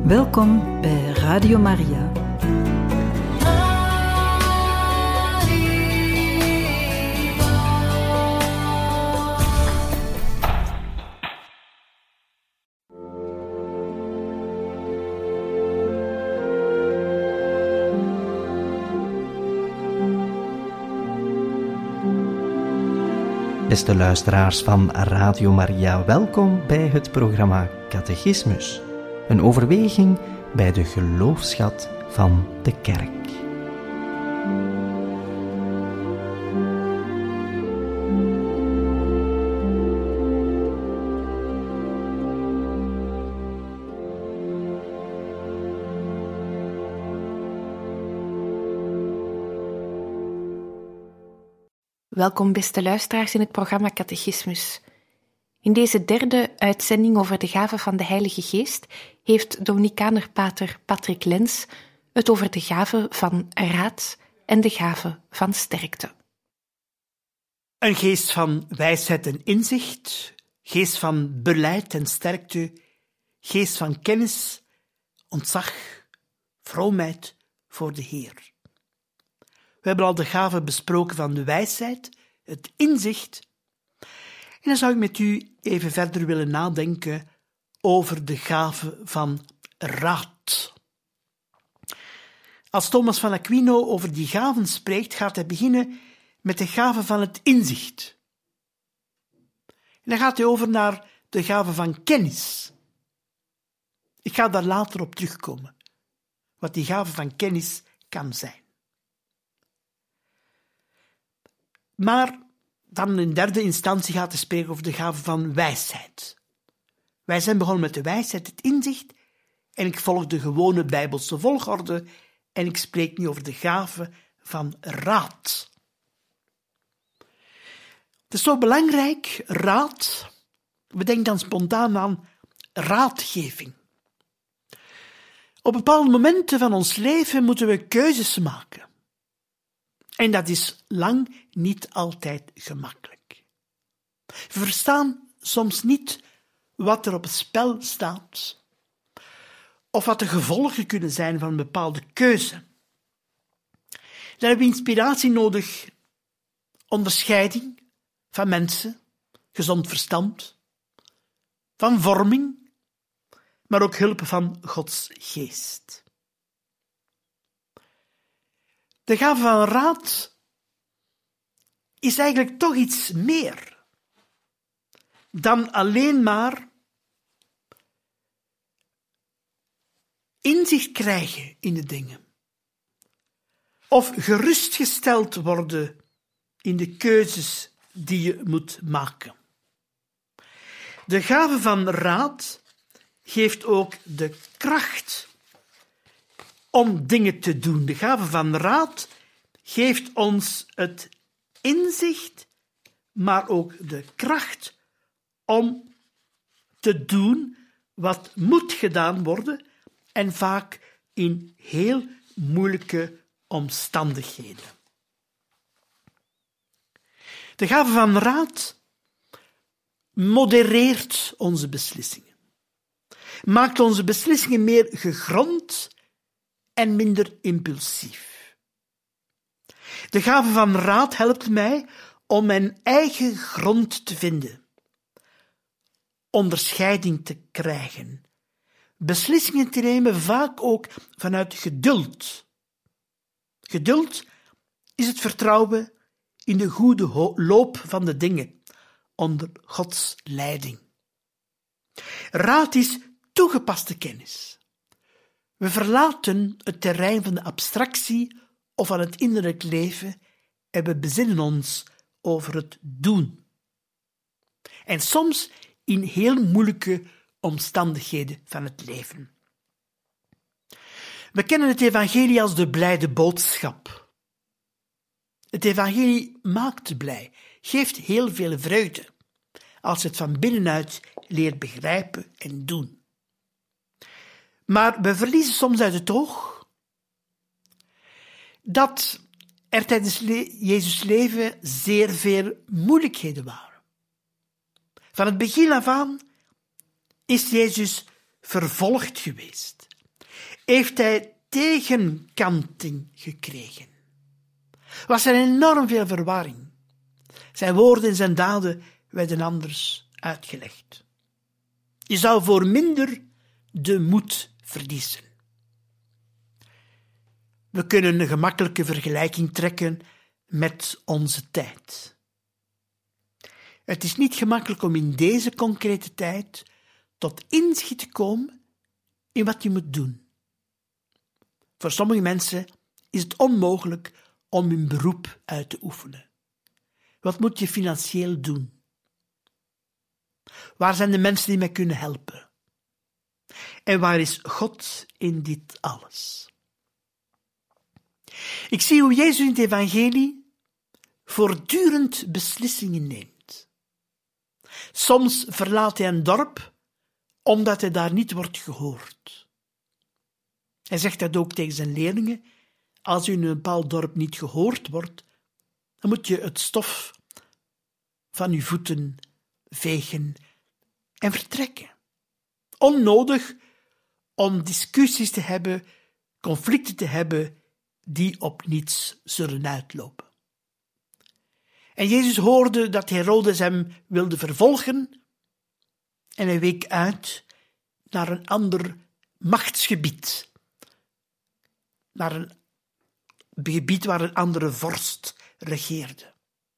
Welkom bij Radio Maria. Beste luisteraars van Radio Maria, welkom bij het programma Catechismus. Een overweging bij de geloofsschat van de Kerk. Welkom beste luisteraars in het programma Catechismus. In deze derde uitzending over de gave van de Heilige Geest heeft Dominikaner pater Patrick Lens het over de gave van raad en de gave van sterkte. Een geest van wijsheid en inzicht, geest van beleid en sterkte, geest van kennis, ontzag, vroomheid voor de Heer. We hebben al de gave besproken van de wijsheid, het inzicht. En dan zou ik met u even verder willen nadenken over de gave van raad. Als Thomas van Aquino over die gaven spreekt, gaat hij beginnen met de gave van het inzicht. En dan gaat hij over naar de gave van kennis. Ik ga daar later op terugkomen, wat die gave van kennis kan zijn. Maar dan in derde instantie gaat hij spreken over de gave van wijsheid. Wij zijn begonnen met de wijsheid, het inzicht, en ik volg de gewone Bijbelse volgorde en ik spreek nu over de gave van raad. Het is zo belangrijk, raad. We denken dan spontaan aan raadgeving. Op bepaalde momenten van ons leven moeten we keuzes maken. En dat is lang niet altijd gemakkelijk. We verstaan soms niet wat er op het spel staat, of wat de gevolgen kunnen zijn van een bepaalde keuze. Dan hebben we inspiratie nodig, onderscheiding van mensen, gezond verstand, van vorming, maar ook hulp van Gods geest. De gave van raad is eigenlijk toch iets meer dan alleen maar inzicht krijgen in de dingen of gerustgesteld worden in de keuzes die je moet maken. De gave van raad geeft ook de kracht om dingen te doen. De gave van raad geeft ons het inzicht, maar ook de kracht om te doen wat moet gedaan worden en vaak in heel moeilijke omstandigheden. De gave van raad modereert onze beslissingen, maakt onze beslissingen meer gegrond en minder impulsief. De gave van raad helpt mij om mijn eigen grond te vinden, onderscheiding te krijgen, beslissingen te nemen, vaak ook vanuit geduld. Geduld is het vertrouwen in de goede loop van de dingen onder Gods leiding. Raad is toegepaste kennis. We verlaten het terrein van de abstractie of van het innerlijk leven en we bezinnen ons over het doen. En soms in heel moeilijke omstandigheden van het leven. We kennen het evangelie als de blijde boodschap. Het evangelie maakt blij, geeft heel veel vreugde, als je het van binnenuit leert begrijpen en doen. Maar we verliezen soms uit het oog dat er tijdens Jezus' leven zeer veel moeilijkheden waren. Van het begin af aan is Jezus vervolgd geweest. heeft hij tegenkanting gekregen. Was er enorm veel verwarring. Zijn woorden en zijn daden werden anders uitgelegd. Je zou voor minder de moed verliezen. We kunnen een gemakkelijke vergelijking trekken met onze tijd. Het is niet gemakkelijk om in deze concrete tijd tot inzicht te komen in wat je moet doen. Voor sommige mensen is het onmogelijk om hun beroep uit te oefenen. Wat moet je financieel doen? Waar zijn de mensen die mij kunnen helpen? En waar is God in dit alles? Ik zie hoe Jezus in het evangelie voortdurend beslissingen neemt. Soms verlaat hij een dorp omdat hij daar niet wordt gehoord. Hij zegt dat ook tegen zijn leerlingen. Als u in een bepaald dorp niet gehoord wordt, dan moet je het stof van uw voeten vegen en vertrekken. Onnodig om discussies te hebben, conflicten te hebben die op niets zullen uitlopen. En Jezus hoorde dat Herodes hem wilde vervolgen en hij week uit naar een ander machtsgebied, naar een gebied waar een andere vorst regeerde.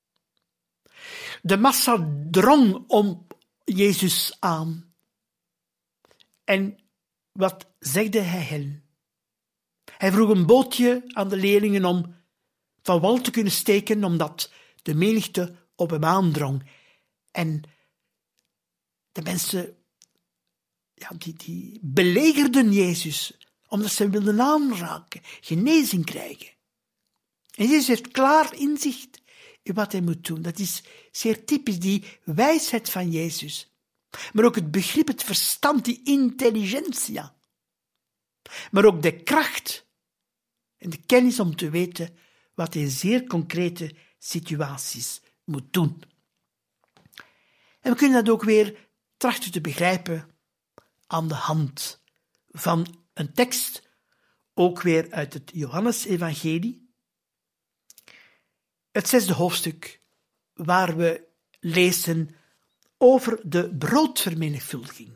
De massa drong om Jezus aan. En wat zegde hij hen? Hij vroeg een bootje aan de leerlingen om van wal te kunnen steken, omdat de menigte op hem aandrong. En de mensen die belegerden Jezus, omdat ze hem wilden aanraken, genezing krijgen. En Jezus heeft klaar inzicht in wat hij moet doen. Dat is zeer typisch, die wijsheid van Jezus. Maar ook het begrip, het verstand, die intelligentia. Maar ook de kracht en de kennis om te weten wat hij in zeer concrete situaties moet doen. En we kunnen dat ook weer trachten te begrijpen aan de hand van een tekst, ook weer uit het Johannesevangelie. Het 6e hoofdstuk, waar we lezen over de broodvermenigvuldiging.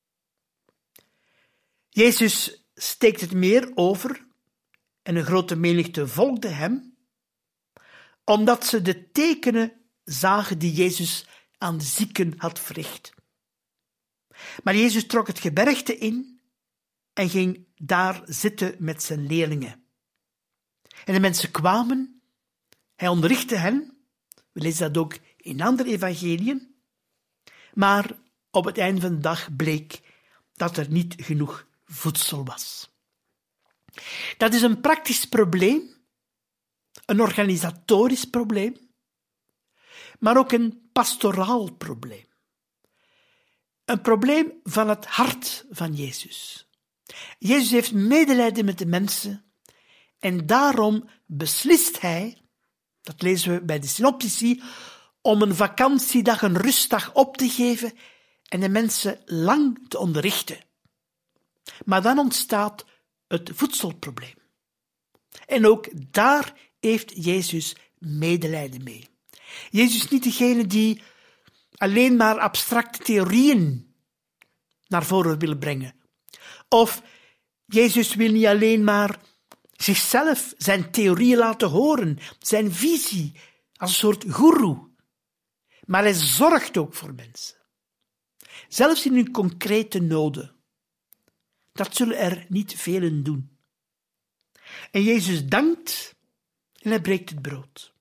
Jezus steekt het meer over en een grote menigte volgde hem, omdat ze de tekenen zagen die Jezus aan de zieken had verricht. Maar Jezus trok het gebergte in en ging daar zitten met zijn leerlingen. En de mensen kwamen, hij onderrichtte hen, we lezen dat ook in andere evangeliën, maar op het einde van de dag bleek dat er niet genoeg voedsel was. Dat is een praktisch probleem, een organisatorisch probleem, maar ook een pastoraal probleem. Een probleem van het hart van Jezus. Jezus heeft medelijden met de mensen en daarom beslist hij, dat lezen we bij de synoptici, om een vakantiedag, een rustdag op te geven en de mensen lang te onderrichten. Maar dan ontstaat het voedselprobleem. En ook daar heeft Jezus medelijden mee. Jezus is niet degene die alleen maar abstracte theorieën naar voren wil brengen. Of Jezus wil niet alleen maar zichzelf, zijn theorieën laten horen, zijn visie, als een soort goeroe. Maar hij zorgt ook voor mensen. Zelfs in hun concrete noden. Dat zullen er niet velen doen. En Jezus dankt en hij breekt het brood.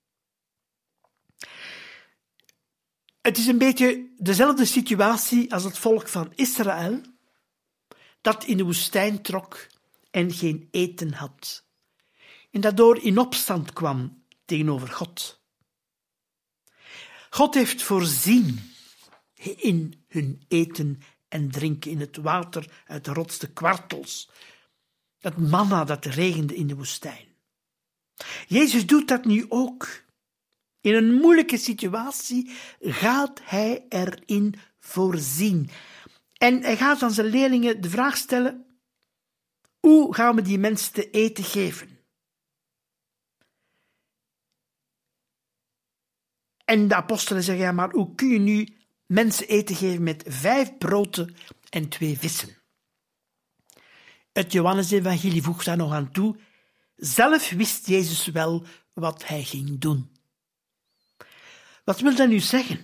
Het is een beetje dezelfde situatie als het volk van Israël, dat in de woestijn trok en geen eten had. En daardoor in opstand kwam tegenover God. God heeft voorzien in hun eten en drinken, in het water uit de rots, de kwartels, dat manna dat regende in de woestijn. Jezus doet dat nu ook. In een moeilijke situatie gaat hij erin voorzien. En hij gaat aan zijn leerlingen de vraag stellen, Hoe gaan we die mensen te eten geven? En de apostelen zeggen, ja, maar hoe kun je nu mensen eten geven met 5 broden en 2 vissen? Het Johannes-evangelie voegt daar nog aan toe. Zelf wist Jezus wel wat hij ging doen. Wat wil dat nu zeggen?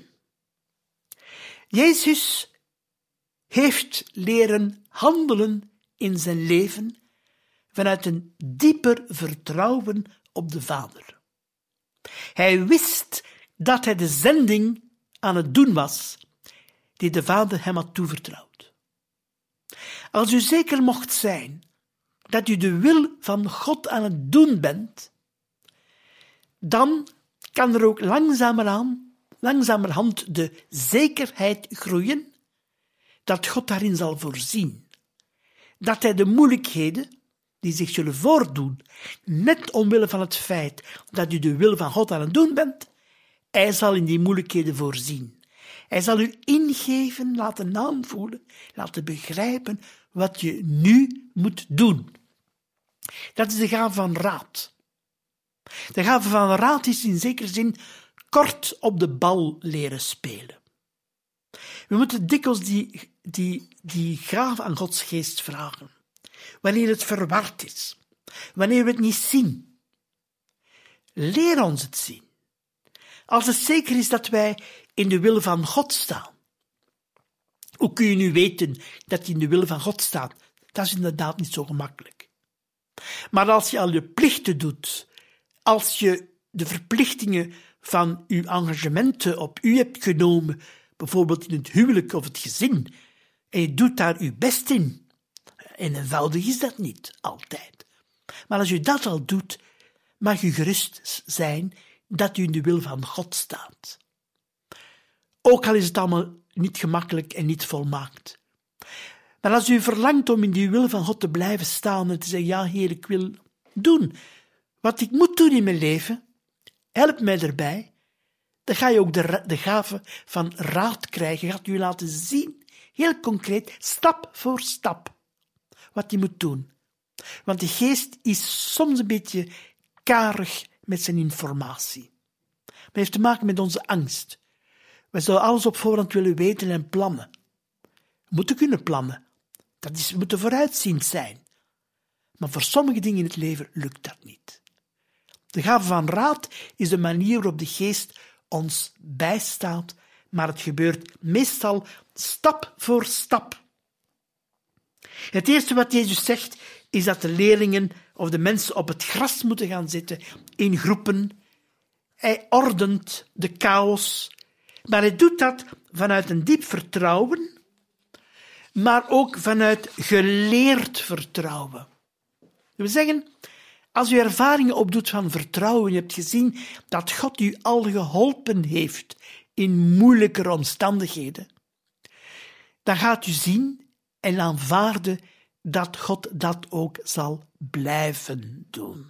Jezus heeft leren handelen in zijn leven vanuit een dieper vertrouwen op de Vader. Hij wist dat hij de zending aan het doen was die de Vader hem had toevertrouwd. Als u zeker mocht zijn dat u de wil van God aan het doen bent, dan kan er ook langzamerhand de zekerheid groeien dat God daarin zal voorzien. Dat hij de moeilijkheden die zich zullen voordoen, net omwille van het feit dat u de wil van God aan het doen bent, hij zal in die moeilijkheden voorzien. Hij zal u ingeven, laten aanvoelen, laten begrijpen wat je nu moet doen. Dat is de gave van raad. De gave van raad is in zekere zin kort op de bal leren spelen. We moeten dikwijls die gave aan Gods geest vragen. Wanneer het verward is. Wanneer we het niet zien. Leer ons het zien. Als het zeker is dat wij in de wil van God staan. Hoe kun je nu weten dat je in de wil van God staat? Dat is inderdaad niet zo gemakkelijk. Maar als je al je plichten doet, als je de verplichtingen van uw engagementen op u hebt genomen, bijvoorbeeld in het huwelijk of het gezin, en je doet daar uw best in, en eenvoudig is dat niet altijd. Maar als u dat al doet, mag u gerust zijn dat u in de wil van God staat. Ook al is het allemaal niet gemakkelijk en niet volmaakt. Maar als u verlangt om in die wil van God te blijven staan en te zeggen, ja Heer, ik wil doen wat ik moet doen in mijn leven, help mij erbij, dan ga je ook de gave van raad krijgen, gaat u laten zien, heel concreet, stap voor stap, wat je moet doen. Want de geest is soms een beetje karig met zijn informatie. Het heeft te maken met onze angst. We zullen alles op voorhand willen weten en plannen. We moeten kunnen plannen. We moeten vooruitziend zijn. Maar voor sommige dingen in het leven lukt dat niet. De gave van raad is de manier waarop de geest ons bijstaat, maar het gebeurt meestal stap voor stap. Het eerste wat Jezus zegt, is dat de leerlingen of de mensen op het gras moeten gaan zitten in groepen. Hij ordent de chaos, maar hij doet dat vanuit een diep vertrouwen, maar ook vanuit geleerd vertrouwen. We zeggen, als u ervaringen opdoet van vertrouwen, je hebt gezien dat God u al geholpen heeft in moeilijkere omstandigheden, dan gaat u zien en aanvaarden dat God dat ook zal blijven doen.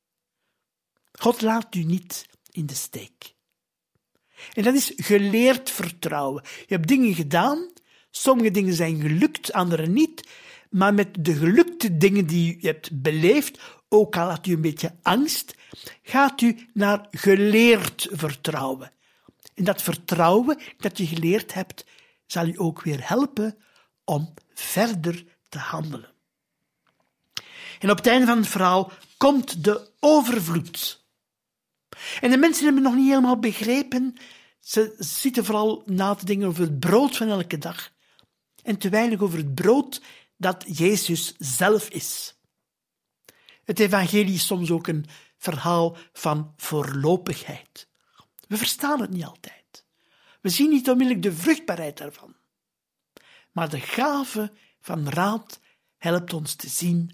God laat u niet in de steek. En dat is geleerd vertrouwen. Je hebt dingen gedaan, sommige dingen zijn gelukt, andere niet, maar met de gelukte dingen die u hebt beleefd, ook al had u een beetje angst, gaat u naar geleerd vertrouwen. En dat vertrouwen dat je geleerd hebt, zal u ook weer helpen om verder te handelen. En op het einde van het verhaal komt de overvloed. En de mensen hebben nog niet helemaal begrepen. Ze zitten vooral na te denken over het brood van elke dag. En te weinig over het brood dat Jezus zelf is. Het evangelie is soms ook een verhaal van voorlopigheid. We verstaan het niet altijd. We zien niet onmiddellijk de vruchtbaarheid daarvan. Maar de gave van raad helpt ons te zien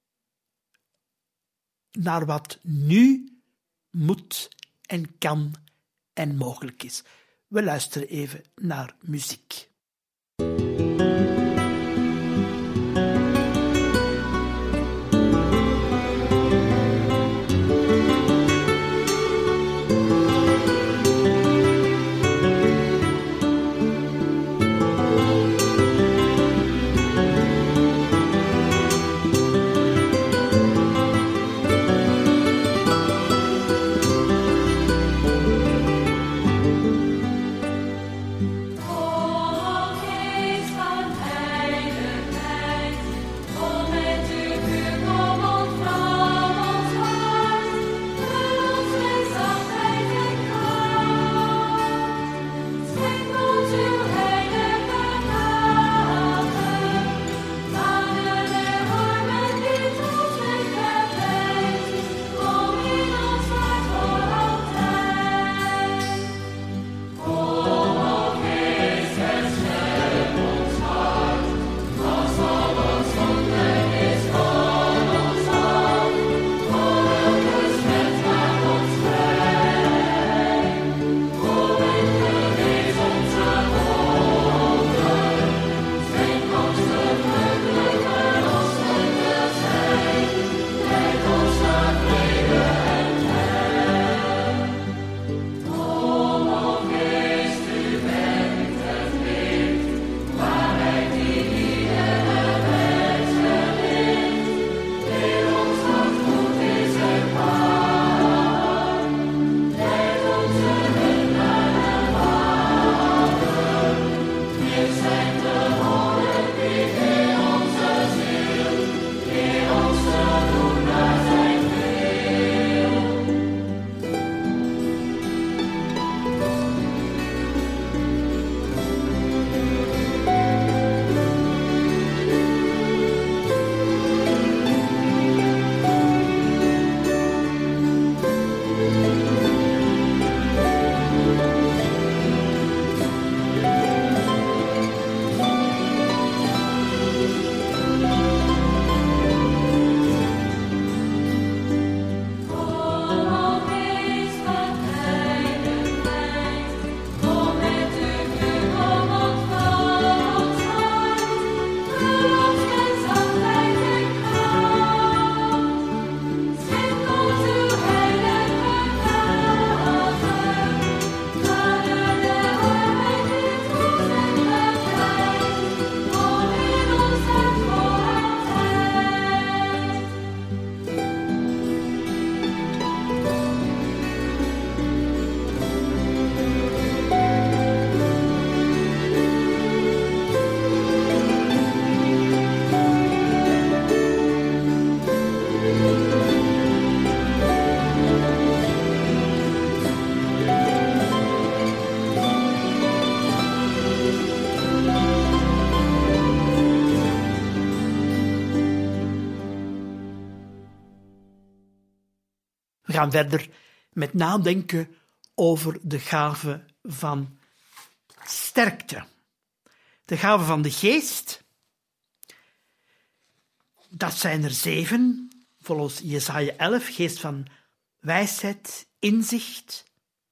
naar wat nu moet en kan en mogelijk is. We luisteren even naar muziek. gaan verder met nadenken over de gave van sterkte. De gave van de geest, dat zijn er 7, volgens Jesaja 11, geest van wijsheid, inzicht,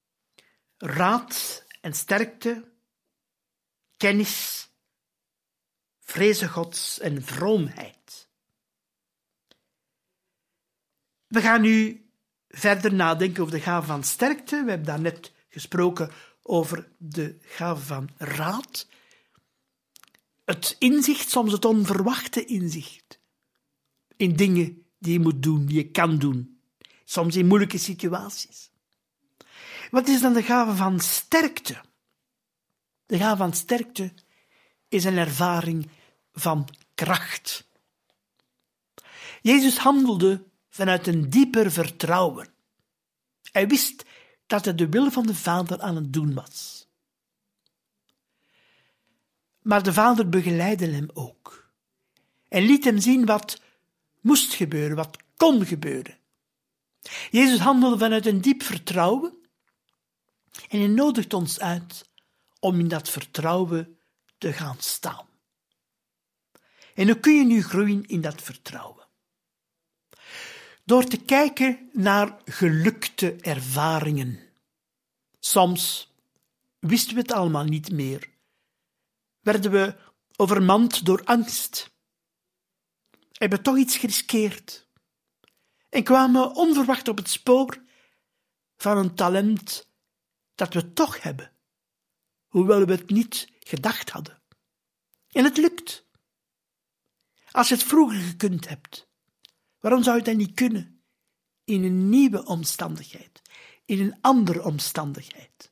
raad en sterkte, kennis, vrezen Gods en vroomheid. We gaan nu verder nadenken over de gave van sterkte. We hebben daarnet gesproken over de gave van raad. Het inzicht, soms het onverwachte inzicht. In dingen die je moet doen, die je kan doen. Soms in moeilijke situaties. Wat is dan de gave van sterkte? De gave van sterkte is een ervaring van kracht. Jezus handelde vanuit een dieper vertrouwen. Hij wist dat hij de wil van de Vader aan het doen was. Maar de Vader begeleidde hem ook. En liet hem zien wat moest gebeuren, wat kon gebeuren. Jezus handelde vanuit een diep vertrouwen en hij nodigt ons uit om in dat vertrouwen te gaan staan. En hoe kun je nu groeien in dat vertrouwen? Door te kijken naar gelukte ervaringen. Soms wisten we het allemaal niet meer. Werden we overmand door angst. Hebben toch iets geriskeerd. En kwamen onverwacht op het spoor van een talent dat we toch hebben. Hoewel we het niet gedacht hadden. En het lukt. Als je het vroeger gekund hebt, waarom zou je dat niet kunnen? In een nieuwe omstandigheid. In een andere omstandigheid.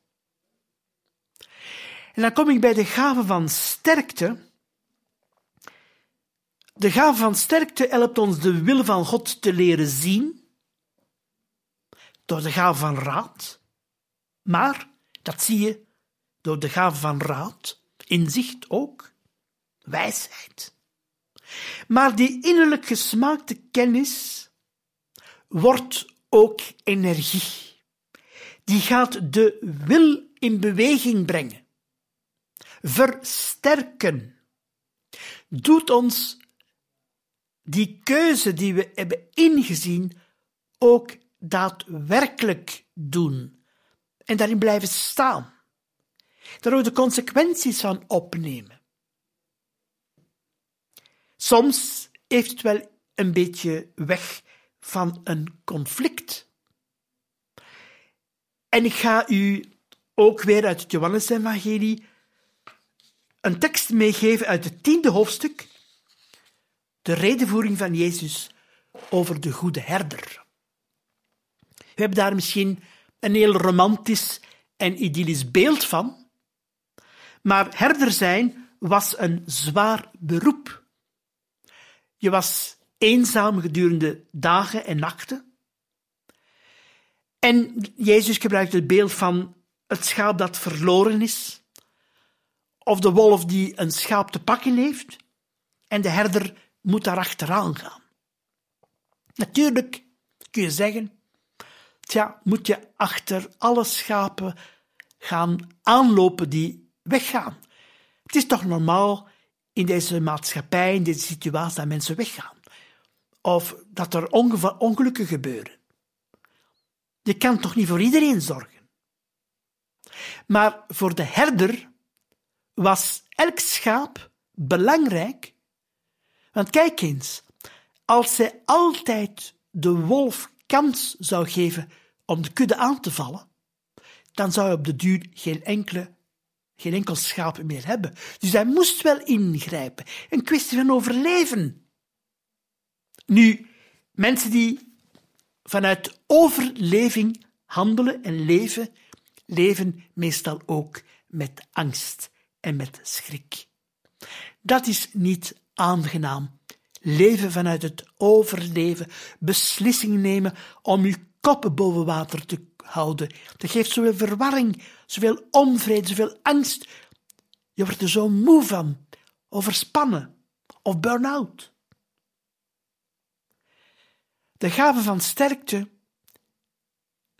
En dan kom ik bij de gave van sterkte. De gave van sterkte helpt ons de wil van God te leren zien. Door de gave van raad. Maar, dat zie je, door de gave van raad, inzicht ook, wijsheid. Maar die innerlijk gesmaakte kennis wordt ook energie. Die gaat de wil in beweging brengen. Versterken. Doet ons die keuze die we hebben ingezien ook daadwerkelijk doen. En daarin blijven staan. Daar ook de consequenties van opnemen. Soms heeft het wel een beetje weg van een conflict. En ik ga u ook weer uit het Johannesevangelie een tekst meegeven uit het 10e hoofdstuk, de redevoering van Jezus over de goede herder. We hebben daar misschien een heel romantisch en idyllisch beeld van, maar herder zijn was een zwaar beroep. Je was eenzaam gedurende dagen en nachten. En Jezus gebruikt het beeld van het schaap dat verloren is, of de wolf die een schaap te pakken heeft, en de herder moet daar achteraan gaan. Natuurlijk kun je zeggen, moet je achter alle schapen gaan aanlopen die weggaan. Het is toch normaal in deze maatschappij, in deze situatie, dat mensen weggaan. Of dat er ongelukken gebeuren. Je kan toch niet voor iedereen zorgen. Maar voor de herder was elk schaap belangrijk. Want kijk eens, als hij altijd de wolf kans zou geven om de kudde aan te vallen, dan zou hij op de duur geen enkel schaap meer hebben. Dus hij moest wel ingrijpen. Een kwestie van overleven. Nu, mensen die vanuit overleving handelen en leven meestal ook met angst en met schrik. Dat is niet aangenaam. Leven vanuit het overleven, beslissingen nemen om je kop boven water te houden. Dat geeft zoveel verwarring, zoveel onvrede, zoveel angst. Je wordt er zo moe van, overspannen of burn-out. De gave van sterkte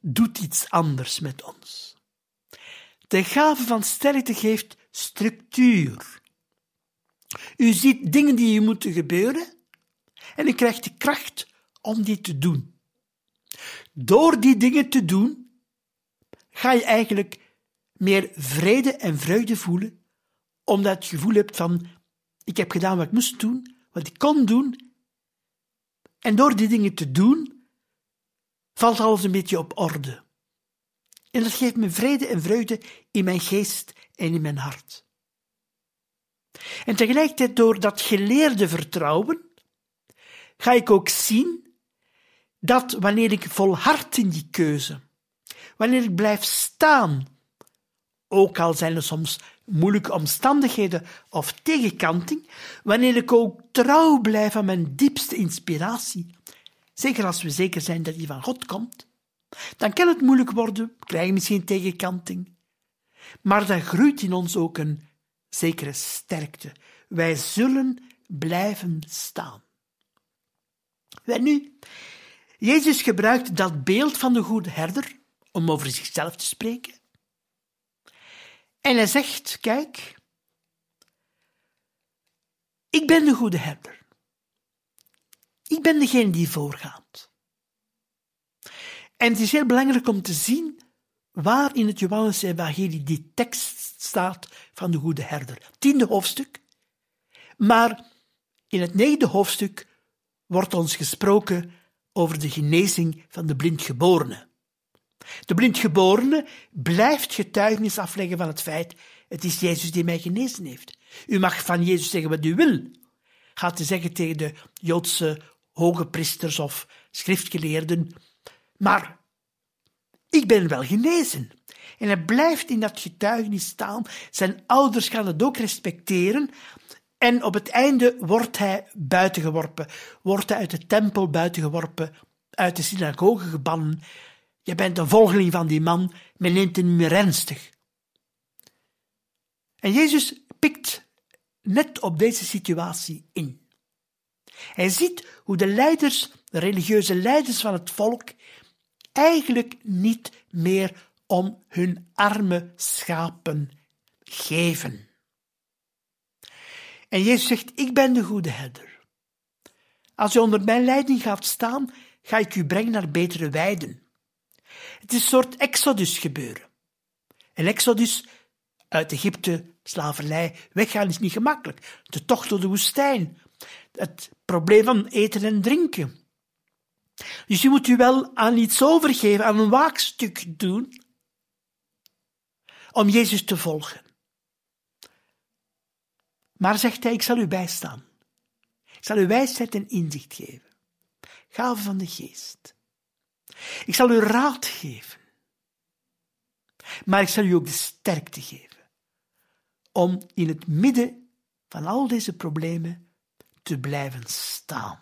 doet iets anders met ons. De gave van sterkte geeft structuur. U ziet dingen die moeten gebeuren en u krijgt de kracht om die te doen. Door die dingen te doen, ga je eigenlijk meer vrede en vreugde voelen, omdat je het gevoel hebt van, ik heb gedaan wat ik moest doen, wat ik kon doen, en door die dingen te doen, valt alles een beetje op orde. En dat geeft me vrede en vreugde in mijn geest en in mijn hart. En tegelijkertijd, door dat geleerde vertrouwen, ga ik ook zien dat wanneer ik volhard in die keuze, wanneer ik blijf staan, ook al zijn er soms moeilijke omstandigheden of tegenkanting, wanneer ik ook trouw blijf aan mijn diepste inspiratie, zeker als we zeker zijn dat die van God komt, dan kan het moeilijk worden, we krijgen misschien tegenkanting, maar dan groeit in ons ook een zekere sterkte. Wij zullen blijven staan. Wel nu, Jezus gebruikt dat beeld van de goede herder om over zichzelf te spreken. En hij zegt, kijk, ik ben de goede herder. Ik ben degene die voorgaat. En het is heel belangrijk om te zien waar in het Johannes-evangelie die tekst staat van de goede herder. 10e hoofdstuk. Maar in het 9e hoofdstuk wordt ons gesproken over de genezing van de blindgeborene. De blindgeborene blijft getuigenis afleggen van het feit, het is Jezus die mij genezen heeft. U mag van Jezus zeggen wat u wil. Gaat u zeggen tegen de Joodse hoge priesters of schriftgeleerden, maar ik ben wel genezen. En hij blijft in dat getuigenis staan. Zijn ouders gaan het ook respecteren. En op het einde wordt hij buitengeworpen. Wordt hij uit de tempel buitengeworpen, uit de synagoge gebannen. Je bent een volgeling van die man, men neemt hem niet meer ernstig. En Jezus pikt net op deze situatie in. Hij ziet hoe de leiders, de religieuze leiders van het volk, eigenlijk niet meer om hun arme schapen geven. En Jezus zegt, ik ben de goede herder. Als u onder mijn leiding gaat staan, ga ik u brengen naar betere weiden. Het is een soort exodus gebeuren. Een exodus uit Egypte, slavernij, weggaan is niet gemakkelijk. De tocht door de woestijn. Het probleem van eten en drinken. Dus je moet u wel aan iets overgeven, aan een waagstuk doen, om Jezus te volgen. Maar zegt hij, ik zal u bijstaan. Ik zal u wijsheid en inzicht geven. Gave van de geest. Ik zal u raad geven. Maar ik zal u ook de sterkte geven. Om in het midden van al deze problemen te blijven staan.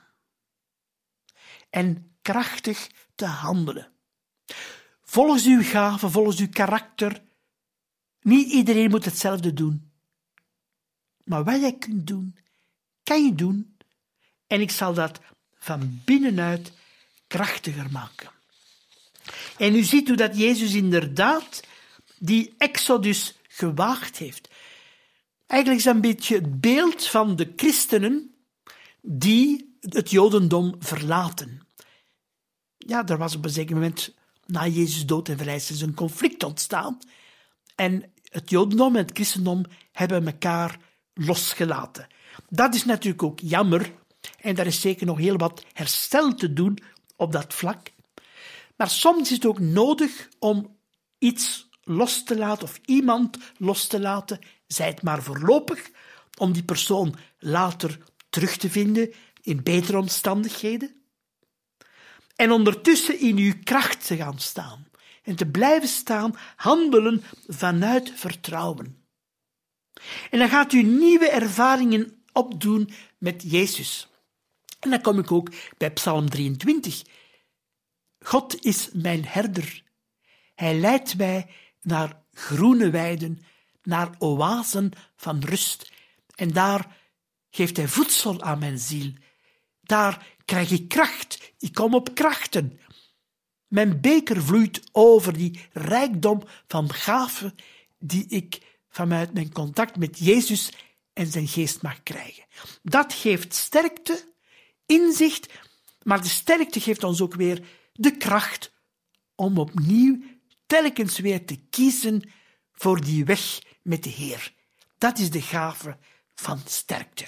En krachtig te handelen. Volgens uw gave, volgens uw karakter. Niet iedereen moet hetzelfde doen. Maar wat jij kunt doen, kan je doen. En ik zal dat van binnenuit krachtiger maken. En u ziet hoe dat Jezus inderdaad die exodus gewaagd heeft. Eigenlijk is dat een beetje het beeld van de christenen die het Jodendom verlaten. Ja, er was op een zeker moment na Jezus' dood en verrijzenis een conflict ontstaan. En het Jodendom en het christendom hebben elkaar losgelaten. Dat is natuurlijk ook jammer. En daar is zeker nog heel wat herstel te doen op dat vlak. Maar soms is het ook nodig om iets los te laten of iemand los te laten, zij het maar voorlopig, om die persoon later terug te vinden in betere omstandigheden. En ondertussen in uw kracht te gaan staan en te blijven staan, handelen vanuit vertrouwen. En dan gaat u nieuwe ervaringen opdoen met Jezus. En dan kom ik ook bij Psalm 23. God is mijn herder. Hij leidt mij naar groene weiden, naar oasen van rust. En daar geeft hij voedsel aan mijn ziel. Daar krijg ik kracht. Ik kom op krachten. Mijn beker vloeit over, die rijkdom van gaven die ik vanuit mijn contact met Jezus en zijn geest mag krijgen. Dat geeft sterkte, inzicht, maar de sterkte geeft ons ook weer de kracht om opnieuw telkens weer te kiezen voor die weg met de Heer. Dat is de gave van sterkte.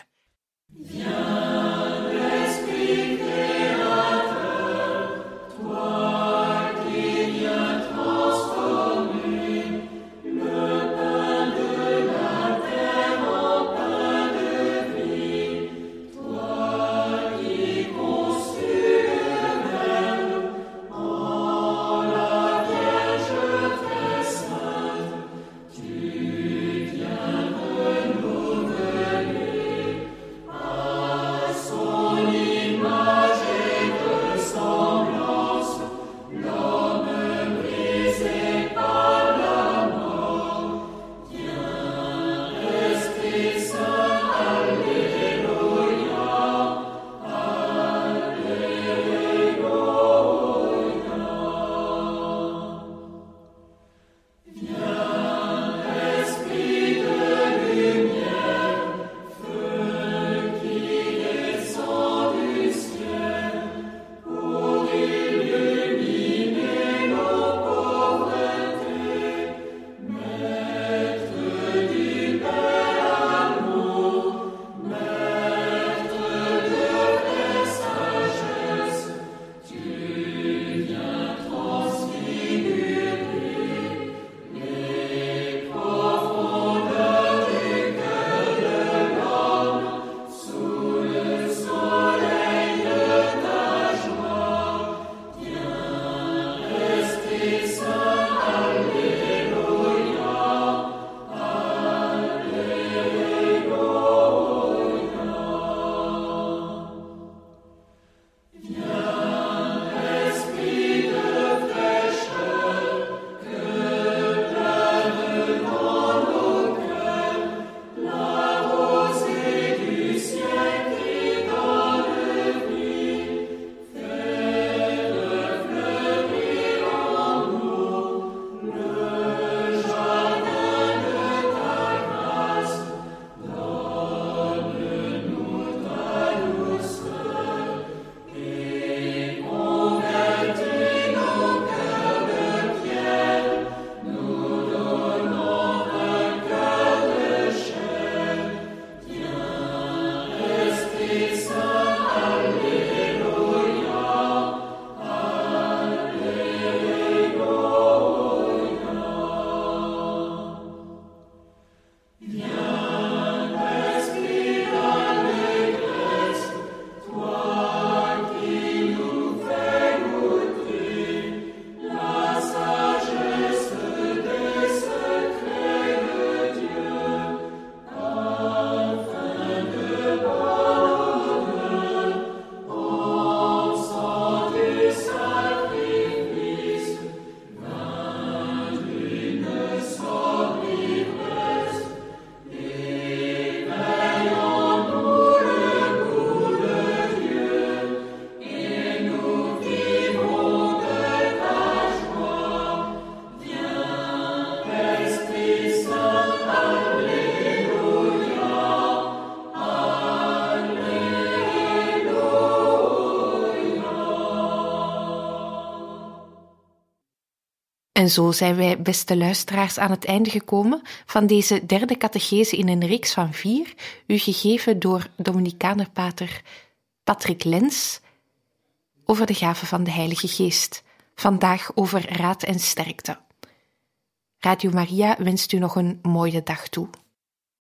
En zo zijn wij, beste luisteraars, aan het einde gekomen van deze derde catechese in een reeks van 4, u gegeven door Dominicaner pater Patrick Lens, over de gave van de Heilige Geest. Vandaag over raad en sterkte. Radio Maria wenst u nog een mooie dag toe.